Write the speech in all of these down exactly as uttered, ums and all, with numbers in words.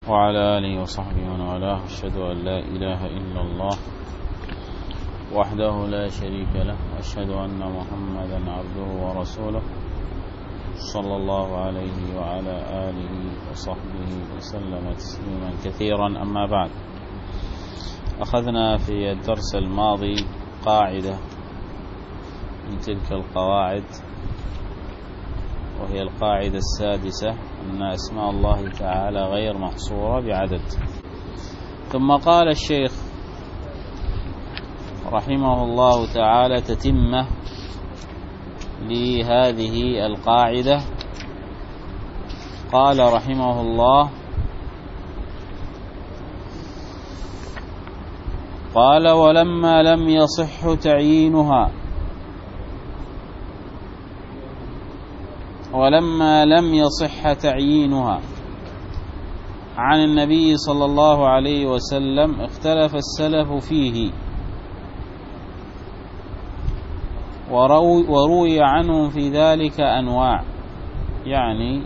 وعلى آله وصحبه ومن والاه، أشهد أن لا إله إلا الله وحده لا شريك له، وأشهد أن محمدا عبده ورسوله صلى الله عليه وعلى آله وصحبه وسلم تسليما كثيرا. أما بعد، أخذنا في الدرس الماضي قاعدة من تلك القواعد، وهي القاعدة السادسة، أن أسماء الله تعالى غير محصورة بعدد. ثم قال الشيخ رحمه الله تعالى تتمة لهذه القاعدة، قال رحمه الله: قال: ولما لم يصح تعيينها ولما لم يصح تعيينها عن النبي صلى الله عليه وسلم اختلف السلف فيه، وروي عنهم في ذلك أنواع. يعني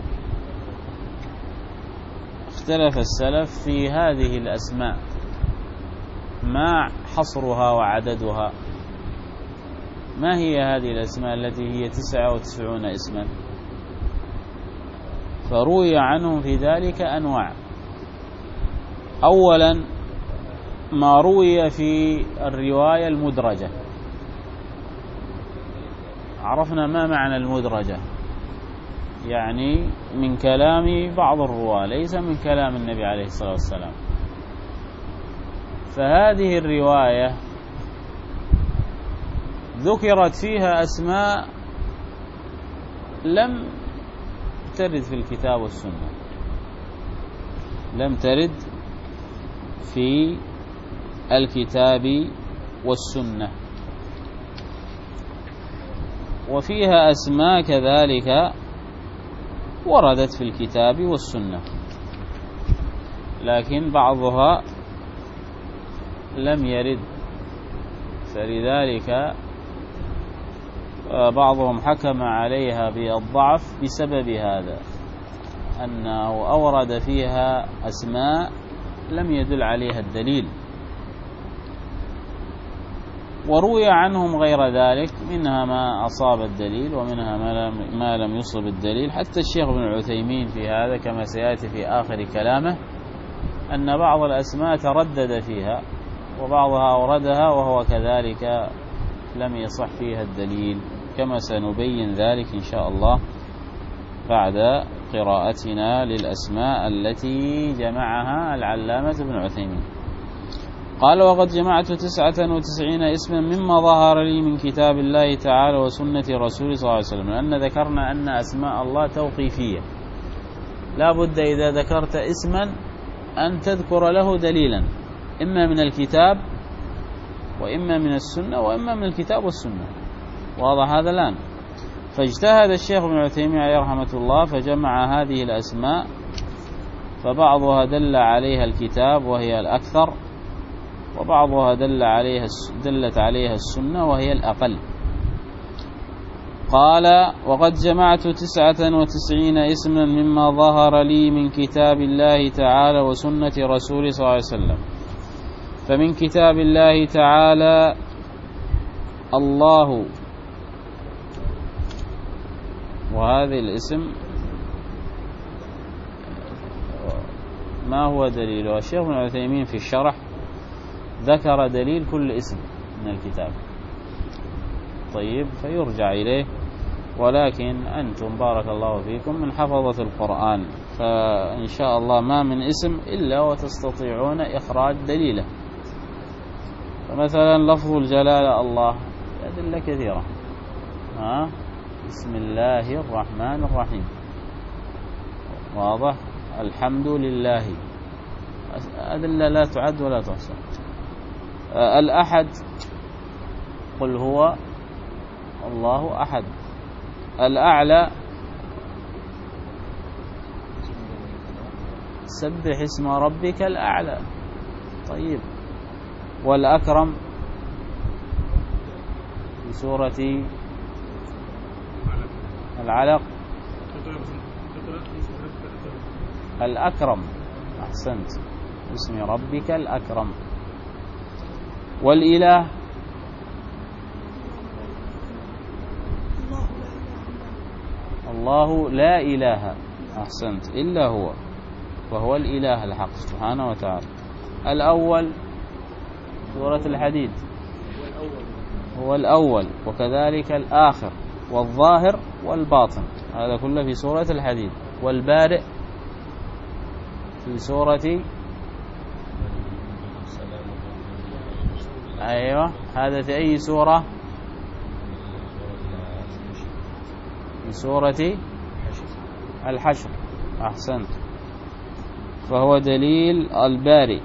اختلف السلف في هذه الأسماء، ما حصرها وعددها، ما هي هذه الأسماء التي هي تسعة وتسعون اسما؟ فروي عنهم في ذلك أنواع. أولا ما روي في الرواية المدرجة. عرفنا ما معنى المدرجة، يعني من كلام بعض الرواة، ليس من كلام النبي عليه الصلاة والسلام. فهذه الرواية ذكرت فيها أسماء لم ترد في الكتاب والسنة، لم ترد في الكتاب والسنة، وفيها أسماء كذلك وردت في الكتاب والسنة، لكن بعضها لم يرد، فلذلك بعضهم حكم عليها بالضعف بسبب هذا، أنه أورد فيها أسماء لم يدل عليها الدليل. وروي عنهم غير ذلك، منها ما أصاب الدليل ومنها ما لم, ما لم يصب الدليل. حتى الشيخ ابن عثيمين في هذا، كما سيأتي في آخر كلامه، أن بعض الأسماء تردد فيها وبعضها أوردها وهو كذلك لم يصح فيها الدليل، كما سنبين ذلك إن شاء الله بعد قراءتنا للأسماء التي جمعها العلامة ابن عثيمين. قال: وقد جمعت تسعة وتسعين اسما مما ظهر لي من كتاب الله تعالى وسنة رسول صلى الله عليه وسلم. لأن ذكرنا أن أسماء الله توقيفية، لا بد إذا ذكرت اسما أن تذكر له دليلا، إما من الكتاب وإما من السنة وإما من الكتاب والسنة. واضح هذا الآن؟ فاجتهد الشيخ ابن عثيمين عليه رحمة الله فجمع هذه الأسماء، فبعضها دل عليها الكتاب وهي الأكثر، وبعضها دل عليها دلت عليها السنة وهي الأقل. قال: وقد جمعت تسعة وتسعين اسما مما ظهر لي من كتاب الله تعالى وسنة رسول صلى الله عليه وسلم. فمن كتاب الله تعالى الله، وهذا الاسم ما هو دليله؟ الشيخ ابن عثيمين في الشرح ذكر دليل كل اسم من الكتاب، طيب، فيرجع إليه. ولكن أنتم بارك الله فيكم من حفظة القرآن، فإن شاء الله ما من اسم إلا وتستطيعون إخراج دليله. فمثلا لفظ الجلالة الله أدلة كثيرة، ها؟ بسم الله الرحمن الرحيم، واضح؟ الحمد لله، أدلة لا تعد ولا تحصى. الأحد، قل هو الله أحد. الأعلى، سبح اسم ربك الأعلى، طيب. والأكرم في سورة العلق، الأكرم أحسنت، باسم ربك الأكرم. والإله الله لا إله، أحسنت، إلا هو، فهو الإله الحق سبحانه وتعالى. الأول سورة الحديد هو الأول، وكذلك الآخر والظاهر والباطن، هذا كله في سورة الحديد. والبارئ في سورة، أيوة، هذا في أي سورة؟ في سورة الحشر، أحسنت، فهو دليل البارئ.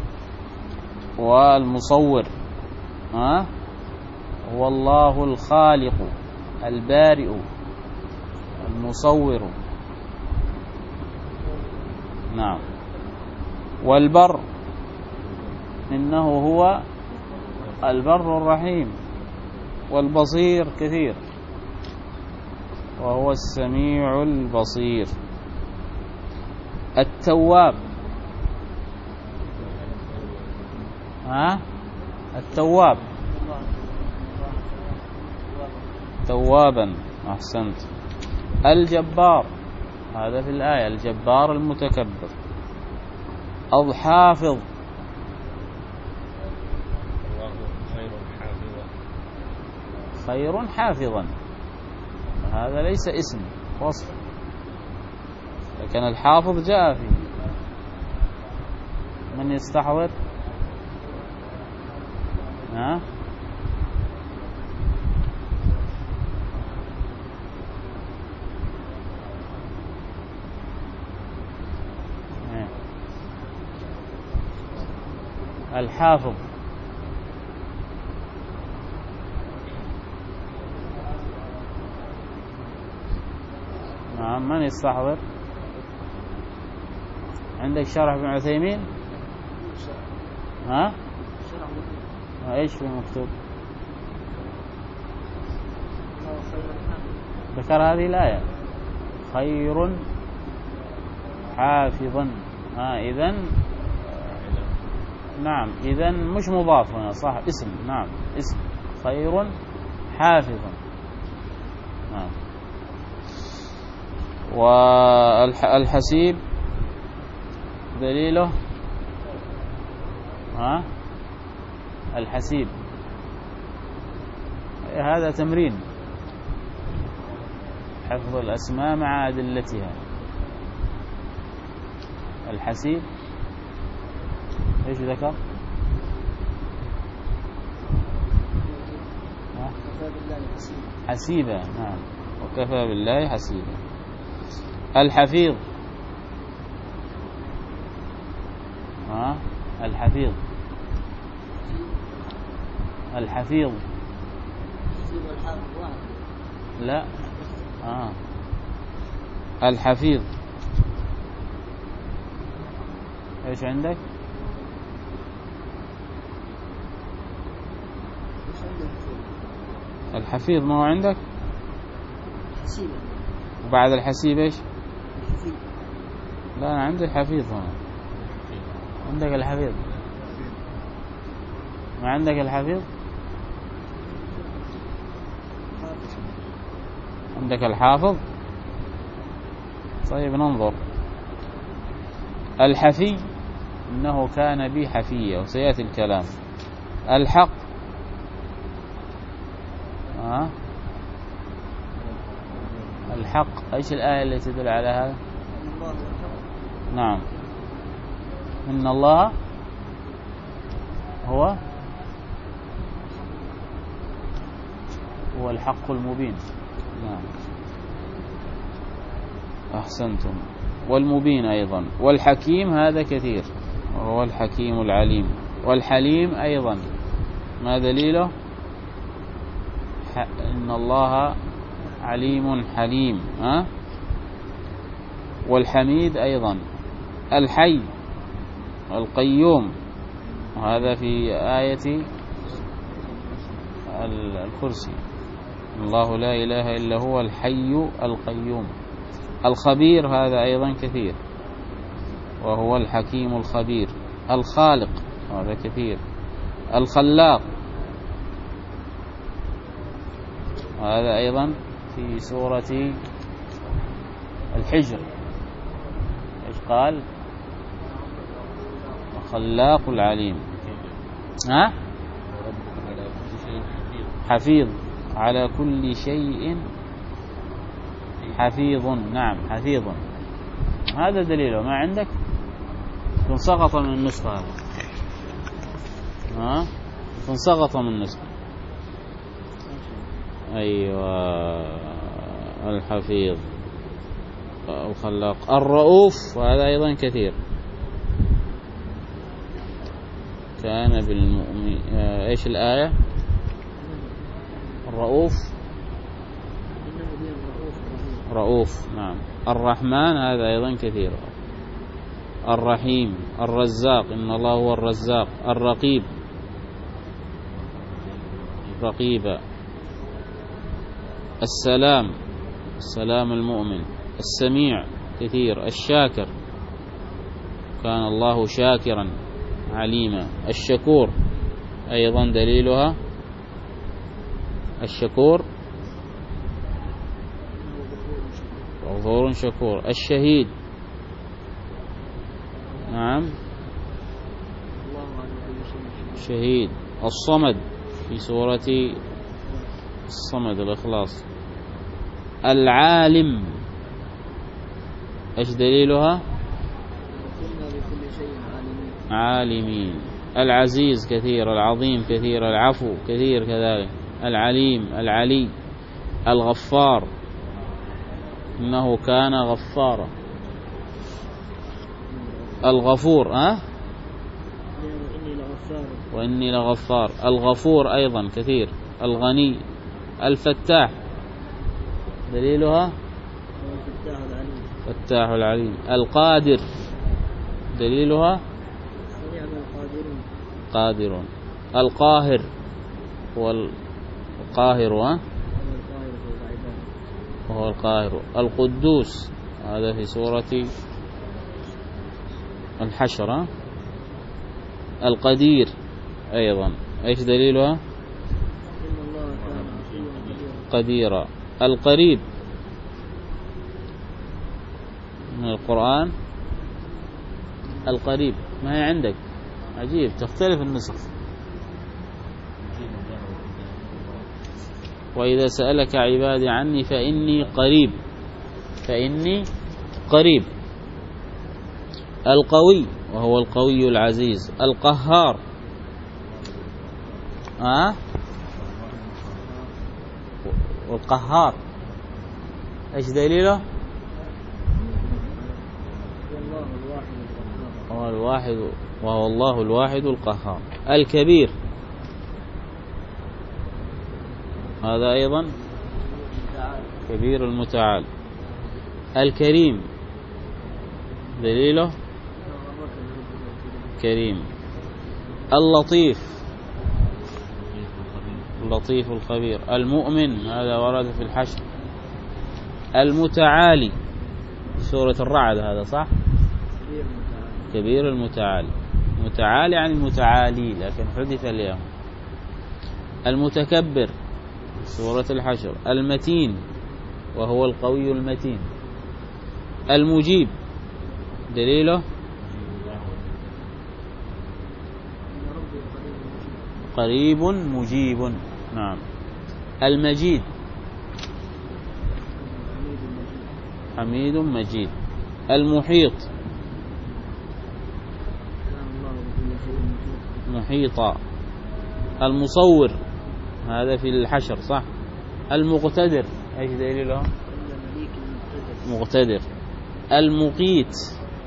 والمصور ها هو الله الخالق البارئ المصور، نعم. والبر إنه هو البر الرحيم. والبصير كثير، وهو السميع البصير. التواب ها التواب توابا، أحسنت. الجبار هذا في الآية، الجبار المتكبر. الحافظ خير حافظا، هذا ليس اسم، وصف، لكن الحافظ جاء فيه. من يستحضر؟ ها الحافظ نعم، من يستحضر؟ عندك شرح ابن عثيمين؟ ها ايش في مكتوب؟ ذكر هذه الآية خير حافظا. ها إذن نعم، إذن مش مضاف هنا، صح، اسم، نعم، اسم خير حافظا، نعم. والحسيب دليله ها الحسيب، هذا تمرين حفظ الأسماء مع أدلتها. الحسيب ايش ذكر؟ حسيبا، نعم، وكفى بالله حسيبا. الحفيظ ها الحفيظ الحفيظ لا آه. الحفيظ ايش عندك؟ الحفيظ ما هو عندك؟ حسيبة. وبعد الحسيب ايش؟ لا، أنا عندي الحفيظ هنا. عندك الحفيظ؟ ما عندك الحفيظ؟ عندك الحافظ؟ طيب ننظر. الحفي إنه كان بي حفية، وسيأتي الكلام. الحق آه. الحق ايش الآية التي تدل على هذا؟ نعم، إن الله هو هو الحق المبين، نعم، أحسنتم. والمبين أيضا. والحكيم هذا كثير، وهو الحكيم العليم. والحليم أيضا، ما دليله؟ إن الله عليم حليم. ها؟ والحميد أيضا. الحي القيوم، وهذا في آية الكرسي، الله لا إله إلا هو الحي القيوم. الخبير هذا أيضا كثير، وهو الحكيم الخبير. الخالق هذا كثير. الخلاق هذا أيضا في سورة الحجر، إيش قال؟ الخلاق العليم. ها؟ حفيظ على كل شيء حفيظ. نعم حفيظ، هذا دليله. ما عندك؟ يكون سقط من النسخة هذا. ها؟ يكون سقط من النسخة. أيوة الحفيظ الخلاق. الرؤوف وهذا أيضا كثير. كان بالمؤمن إيش الآية؟ الرؤوف رؤوف. نعم. الرحمن هذا أيضا كثير. الرحيم. الرزاق إن الله هو الرزاق. الرقيب رقيبا. السلام السلام المؤمن. السميع كثير. الشاكر كان الله شاكرا عليما. الشكور أيضا دليلها الشكور غفور شكور. الشهيد نعم شهيد. الصمد في سورة الصمد الإخلاص. العالم ايش دليلها؟ عالمين. العزيز كثير. العظيم كثير. العفو كثير كذلك. العليم العلي. الغفار إنه كان غفارا. الغفور ها وإني لغفار. الغفور أيضا كثير. الغني. الفتاح دليلها فتاح العليم. القادر دليلها قادر. القاهر هو القاهر ها وهو القاهر. القدوس هذا في سورة الحشر. القدير أيضا ايش دليلها؟ قديرا. القريب من القرآن. القريب ما هي عندك؟ عجيب تختلف النسخ. وإذا سألك عبادي عني فإني قريب. فإني قريب. القوي وهو القوي العزيز. القهار ها أه؟ والقهار ايش دليله؟ هو الواحد وهو الله الواحد القهار. الكبير هذا أيضا كبير المتعال. الكريم دليله كريم. اللطيف اللطيف الخبير. المؤمن هذا ورد في الحشر. المتعالي سورة الرعد هذا صح؟ كبير المتعالي. متعالي عن المتعالي لكن حدث اليوم. المتكبر سورة الحشر. المتين وهو القوي المتين. المجيب دليله قريب مجيب. نعم. المجيد حميد مجيد. المحيط محيطا. المصور هذا في الحشر صح. المقتدر ايش دليله؟ مقتدر. المقيت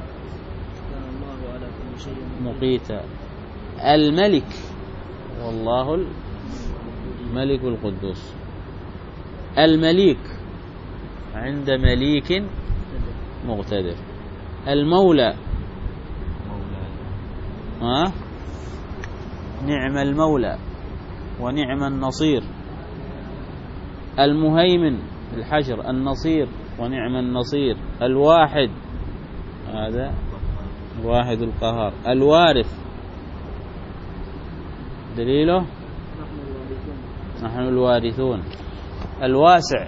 مقيتا. الملك والله الملك القدوس. المليك عند مليك مقتدر. المولى ها نعم المولى ونعم النصير. المهيمن الحشر. النصير ونعم النصير. الواحد هذا الواحد القهار. الوارث دليله نحن الوارثون. الواسع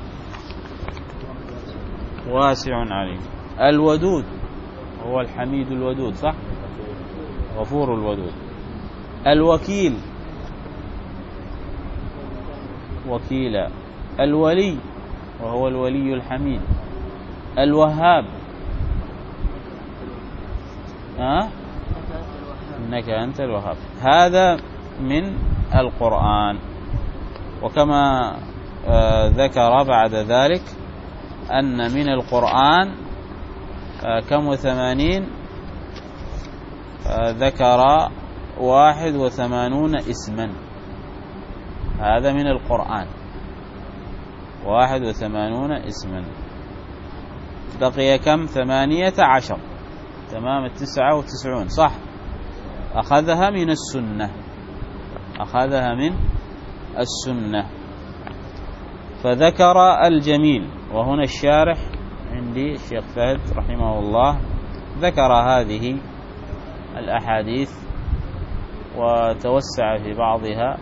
واسع عليم. الودود هو الحميد الودود صح، غفور الودود. الوكيل وكيلا. الولي وهو الولي الحميد. الوهاب ها أه؟ إنك أنت الوهاب. هذا من القرآن. وكما آه ذكر بعد ذلك أن من القرآن آه كم وثمانين آه ذكر واحد وثمانون اسما. هذا من القرآن واحد وثمانون اسما. بقي كم؟ ثمانية عشر، تمام التسعة وتسعون صح. أخذها من السنة، أخذها من السنة. فذكر الجميل. وهنا الشارح عندي الشيخ فهد رحمه الله ذكر هذه الأحاديث وتوسع في بعضها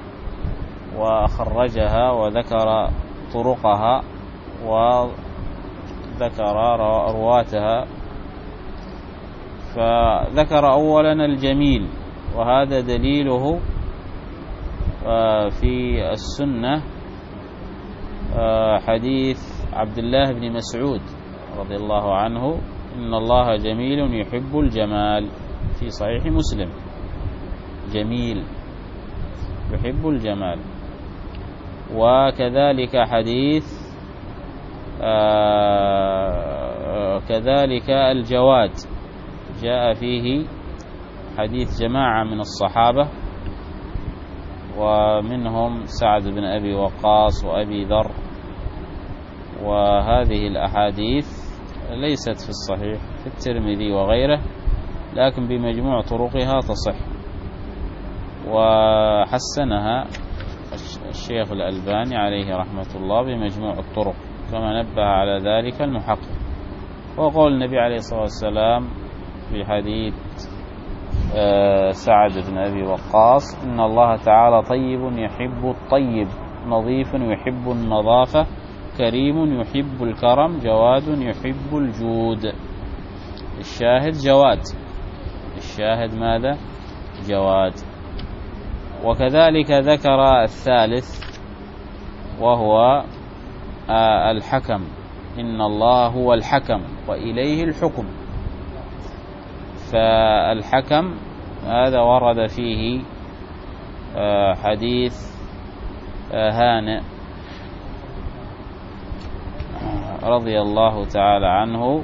وخرجها وذكر طرقها وذكر رواتها. فذكر أولا الجميل، وهذا دليله في السنة حديث عبد الله بن مسعود رضي الله عنه: إن الله جميل يحب الجمال، في صحيح مسلم. جميل يحب الجمال. وكذلك حديث كذلك الجواد جاء فيه حديث جماعة من الصحابة ومنهم سعد بن أبي وقاص وأبي ذر. وهذه الأحاديث ليست في الصحيح في الترمذي وغيره، لكن بمجموع طرقها تصح. وحسنها الشيخ الألباني عليه رحمة الله بمجموع الطرق، كما نبه على ذلك المحقق. وقول النبي عليه الصلاة والسلام في حديث سعد بن أبي وقاص: إن الله تعالى طيب يحب الطيب، نظيف يحب النظافة، كريم يحب الكرم، جواد يحب الجود. الشاهد جواد، الشاهد ماذا؟ جواد. وكذلك ذكر الثالث وهو الحكم: إن الله هو الحكم وإليه الحكم. فالحكم هذا ورد فيه حديث هانئ رضي الله تعالى عنه،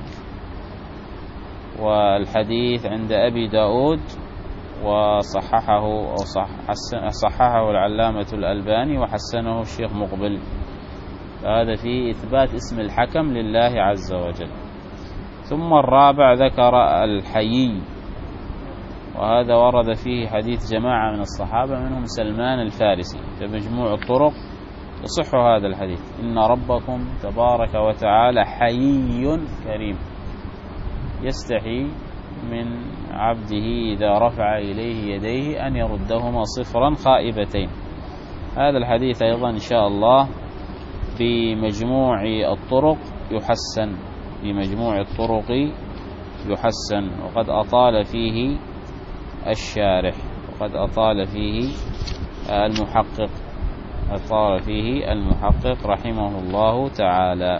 والحديث عند أبي داود وصححه أو صححه العلامة الألباني وحسنه الشيخ مقبل. فهذا فيه إثبات اسم الحكم لله عز وجل. ثم الرابع ذكر الحيي، وهذا ورد فيه حديث جماعة من الصحابة منهم سلمان الفارسي. فمجموع الطرق يصح هذا الحديث: إن ربكم تبارك وتعالى حيي كريم، يستحي من عبده إذا رفع إليه يديه أن يردهما صفرا خائبتين. هذا الحديث أيضا إن شاء الله بمجموع الطرق يحسن، بمجموع الطرق يحسن. وقد أطال فيه الشارح، وقد أطال فيه المحقق، أطال فيه المحقق رحمه الله تعالى.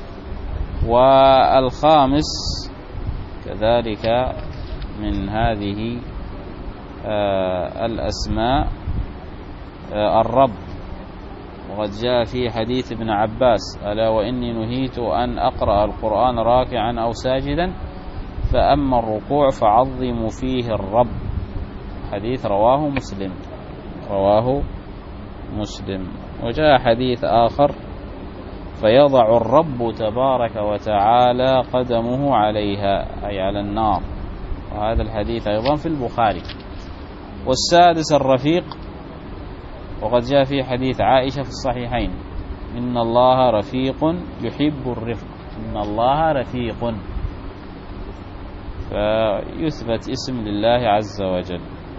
والخامس كذلك من هذه الأسماء الرب، وقد جاء في حديث ابن عباس: ألا وإني نهيت أن أقرأ القرآن راكعا أو ساجدا، فأما الركوع فعظموا فيه الرب. حديث رواه مسلم، رواه مسلم. وجاء حديث آخر: فيضع الرب تبارك وتعالى قدمه عليها، أي على النار. وهذا الحديث أيضا في البخاري. والسادس الرفيق، وقد جاء في حديث عائشة في الصحيحين: إن الله رفيق يحب الرفق. إن الله رفيق. فيثبت اسم لله عز وجل.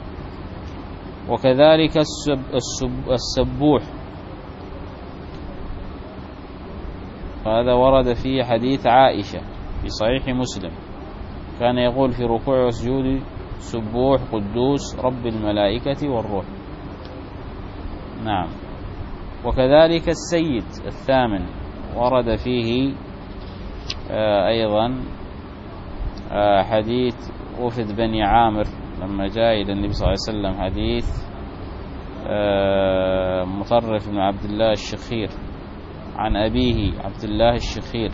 وكذلك السب السب السبوح، هذا ورد فيه حديث عائشة في صحيح مسلم، كان يقول في ركوع وسجود سبوح قدوس رب الملائكة والروح. نعم. وكذلك السيد الثامن ورد فيه أيضا حديث وفد بني عامر لما جاء إلى النبي صلى الله عليه وسلم، حديث مطرف بن عبد الله الشخير عن أبيه عبد الله الشخير،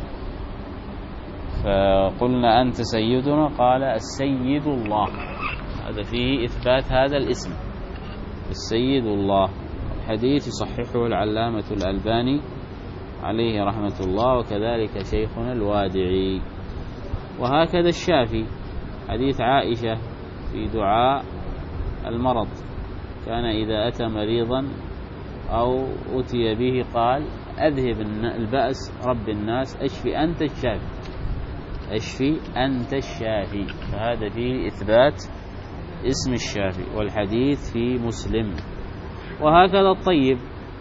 فقلنا أنت سيدنا، قال السيد الله. هذا فيه إثبات هذا الاسم السيد الله. الحديث يصححه العلامة الألباني عليه رحمة الله، وكذلك شيخنا الوادعي. وهكذا الشافي، حديث عائشة في دعاء المرض، كان إذا أتى مريضا أو أتي به قال أذهب البأس رب الناس أشفي أنت الشافي، أشفي أنت الشافي. فهذا فيه إثبات اسم الشافي، والحديث في مسلم. وهكذا الطيب،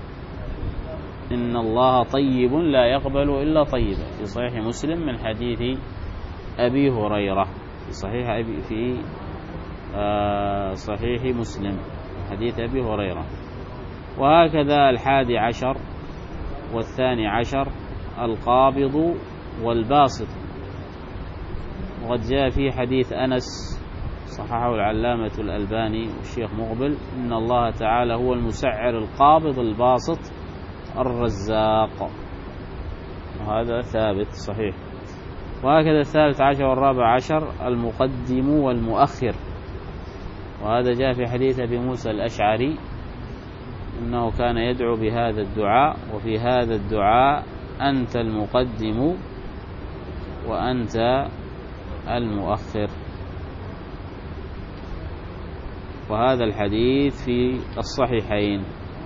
إن الله طيب لا يقبل إلا طيبا، في صحيح مسلم من حديث أبي هريرة، في صحيح أبي في آه صحيح مسلم حديث أبي هريرة. وهكذا الحادي عشر والثاني عشر القابض والباسط، وقد جاء في حديث أنس صححه العلامة الألباني والشيخ مقبل، إن الله تعالى هو المسعر القابض الباسط الرزاق، وهذا ثابت صحيح. وهكذا الثالث عشر والرابع عشر المقدم والمؤخر، وهذا جاء في حديث أبي موسى الأشعري إنه كان يدعو بهذا الدعاء، وفي هذا الدعاء أنت المقدم وأنت المؤخر. وهذا الحديث في الصحيحين.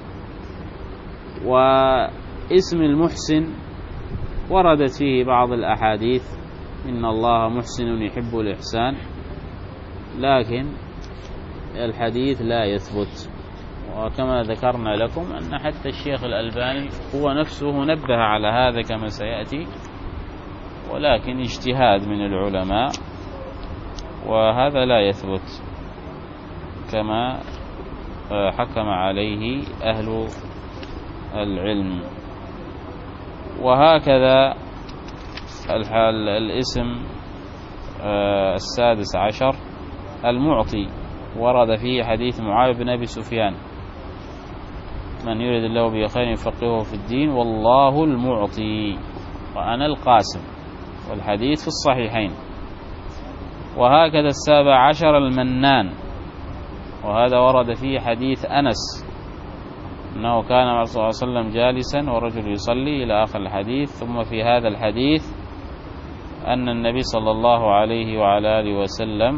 واسم المحسن وردت فيه بعض الأحاديث، إن الله محسن يحب الإحسان، لكن الحديث لا يثبت. وكما ذكرنا لكم أن حتى الشيخ الألباني هو نفسه نبه على هذا كما سيأتي، ولكن اجتهاد من العلماء، وهذا لا يثبت كما حكم عليه أهل العلم. وهكذا الحال الاسم السادس عشر المعطي، ورد فيه حديث معاوية بن أبي سفيان من يريد الله به خيرا يفقهه في الدين والله المعطي وأنا القاسم، والحديث في الصحيحين. وهكذا السابع عشر المنان، وهذا ورد فيه حديث أنس أنه كان مع صلى الله عليه وسلم جالسا ورجل يصلي إلى آخر الحديث. ثم في هذا الحديث أن النبي صلى الله عليه وعلى آله وسلم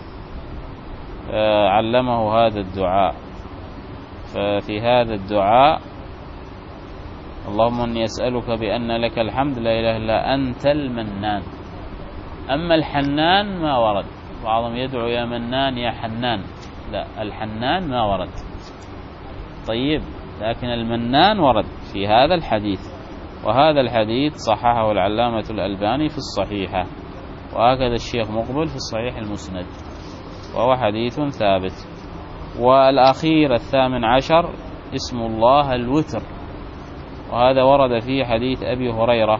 علمه هذا الدعاء. ففي هذا الدعاء اللهم إني أسألك بأن لك الحمد لا إله إلا أنت المنان. أما الحنان ما ورد، بعضهم يدعو يا منان يا حنان، لا، الحنان ما ورد. طيب، لكن المنان ورد في هذا الحديث، وهذا الحديث صححه العلامة الألباني في الصحيحة، وهكذا الشيخ مقبل في الصحيح المسند، وهو حديث ثابت. والأخير الثامن عشر اسم الله الوتر، وهذا ورد فيه حديث أبي هريرة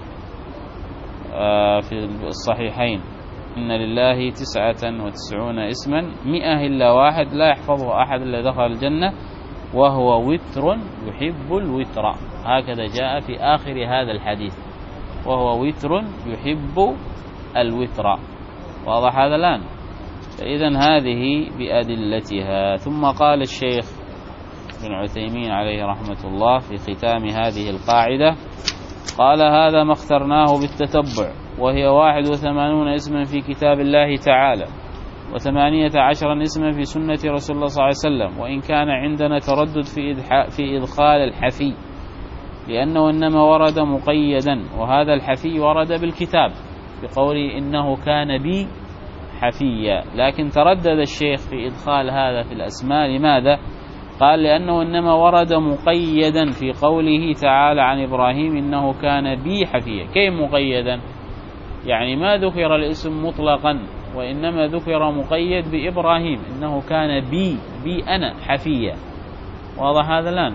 في الصحيحين إن لله تسعة وتسعون اسما مئة إلا واحد لا يحفظه أحد إلا دخل الجنة وهو وتر يحب الوتر. هكذا جاء في آخر هذا الحديث، وهو وتر يحب الوتر. واضح هذا الآن؟ فإذن هذه بأدلتها. ثم قال الشيخ ابن عثيمين عليه رحمة الله في ختام هذه القاعدة، قال هذا ما اخترناه بالتتبع، وهي واحد وثمانون اسما في كتاب الله تعالى، وثمانية عشر اسما في سنة رسول الله صلى الله عليه وسلم، وإن كان عندنا تردد في, في إدخال الحفي، لأنه إنما ورد مقيدا، وهذا الحفي ورد بالكتاب بقوله إنه كان بي حفيا. لكن تردد الشيخ في إدخال هذا في الأسماء. لماذا؟ قال لأنه إنما ورد مقيدا في قوله تعالى عن إبراهيم إنه كان بي حفيا. كيف مقيدا؟ يعني ما ذكر الاسم مطلقا، وإنما ذكر مقيد بإبراهيم إنه كان بي بي أنا حفيا. واضح هذا الآن؟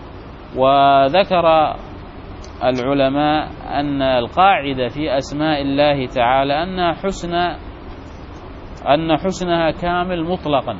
وذكر العلماء أن القاعدة في أسماء الله تعالى أن حسن أن حسنها كامل مطلقا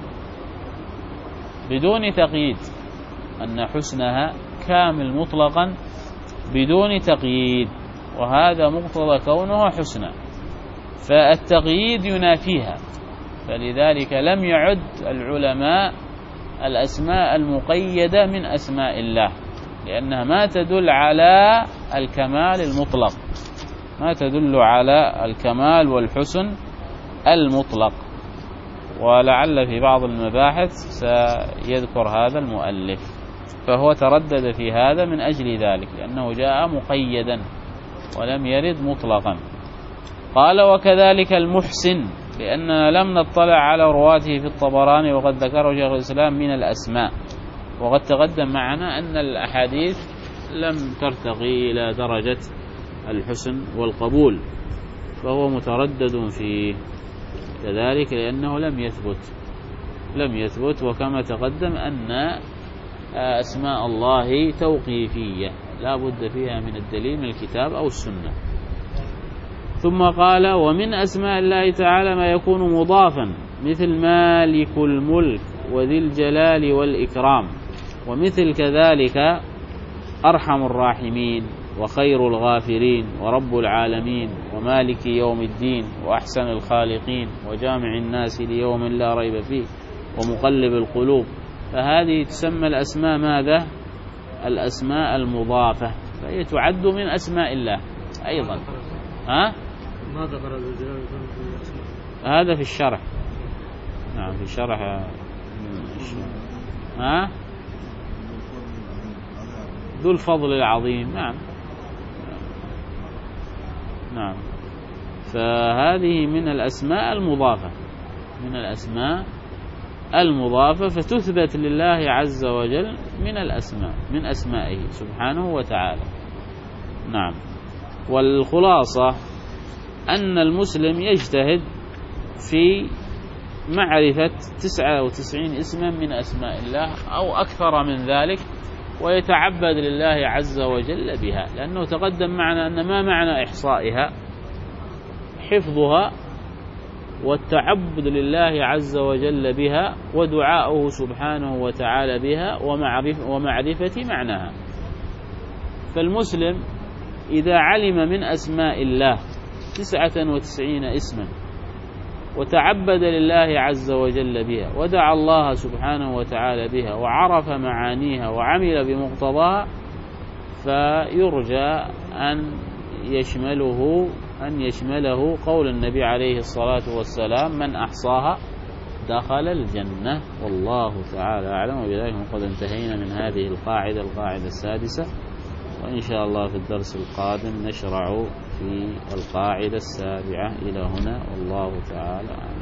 بدون تقييد، أن حسنها كامل مطلقا بدون تقييد، وهذا مقتضى كونه حسنا، فالتقييد ينافيها. فلذلك لم يعد العلماء الأسماء المقيدة من أسماء الله، لأنها ما تدل على الكمال المطلق، ما تدل على الكمال والحسن المطلق. ولعل في بعض المباحث سيذكر هذا المؤلف، فهو تردد في هذا من أجل ذلك، لأنه جاء مقيدا ولم يرد مطلقا. قال وكذلك المحسن، لأننا لم نطلع على رواته في الطبراني وقد ذكره شيخ الإسلام من الأسماء، وقد تقدم معنا أن الأحاديث لم ترتقي إلى درجة الحسن والقبول، فهو متردد فيه كذلك لأنه لم يثبت لم يثبت وكما تقدم أن أسماء الله توقيفية لا بد فيها من الدليل من الكتاب أو السنة. ثم قال ومن أسماء الله تعالى ما يكون مضافا مثل مالك الملك وذي الجلال والإكرام، ومثل كذلك أرحم الراحمين وخير الغافرين ورب العالمين ومالك يوم الدين وأحسن الخالقين وجامع الناس ليوم لا ريب فيه ومقلب القلوب. فهذه تسمى الأسماء ماذا؟ الأسماء المضافة، فهي تعد من أسماء الله أيضا. ها؟ ما ذكر الجلال هذا في الشرح. نعم في الشرح. ها؟ ذو الفضل العظيم. نعم نعم. فهذه من الأسماء المضافة من الأسماء المضافة فتثبت لله عز وجل من الأسماء من أسمائه سبحانه وتعالى. نعم. والخلاصة أن المسلم يجتهد في معرفة تسعة وتسعين اسما من أسماء الله أو أكثر من ذلك، ويتعبد لله عز وجل بها، لأنه تقدم معنا أن ما معنى إحصائها؟ حفظها والتعبد لله عز وجل بها ودعاؤه سبحانه وتعالى بها ومعرفة معناها. فالمسلم إذا علم من أسماء الله تسعة وتسعين اسما وتعبد لله عز وجل بها ودعا الله سبحانه وتعالى بها وعرف معانيها وعمل بمقتضاها، فيرجى أن يشمله أن يشمله قول النبي عليه الصلاة والسلام من أحصاها دخل الجنة. والله تعالى أعلم. وبذلك قد انتهينا من هذه القاعدة القاعدة السادسة، وإن شاء الله في الدرس القادم نشرع في القاعدة السابعة. إلى هنا والله تعالى أعلم.